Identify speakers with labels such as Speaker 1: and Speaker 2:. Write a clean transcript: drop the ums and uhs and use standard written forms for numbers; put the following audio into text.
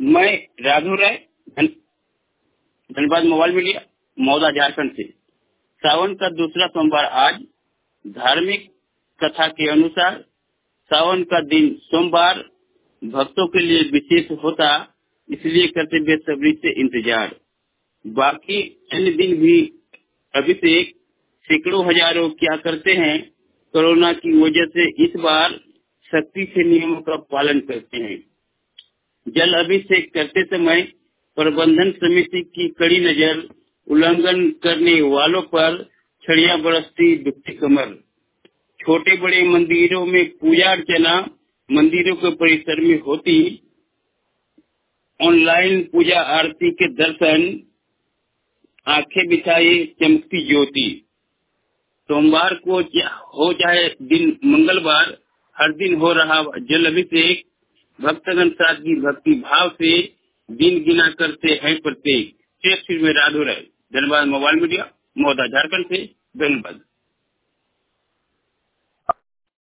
Speaker 1: मैं Raghav Rai, Dhanbad mobile media, Mauda, Jharkhand से। सावन का दूसरा सोमवार आज। धार्मिक कथा के अनुसार सावन का दिन सोमवार भक्तों के लिए विशेष होता, इसलिए करते बेसब्री से इंतजार। बाकी अन्य दिन भी अभिषेक सैकड़ों हजारों क्या करते हैं। कोरोना की वजह से इस बार सख्ती से नियमों का पालन करते हैं। जल अभिषेक करते समय प्रबंधन समिति की कड़ी नजर, उल्लंघन करने वालों पर छड़ियां बरसती दुखती कमर। छोटे बड़े मंदिरों में पूजा अर्चना मंदिरों के परिसर में होती, ऑनलाइन पूजा आरती के दर्शन, आंखें बिछाए चमकती ज्योति। सोमवार को हो चाहे दिन मंगलवार, हर दिन हो रहा जल अभिषेक। भक्तगण सादगी भक्ति भाव से दिन गिना करते हैं प्रत्येक। शेष में राधो राय, धनबाद मोबाइल मीडिया, मौदा, झारखंड से। धन्यवाद।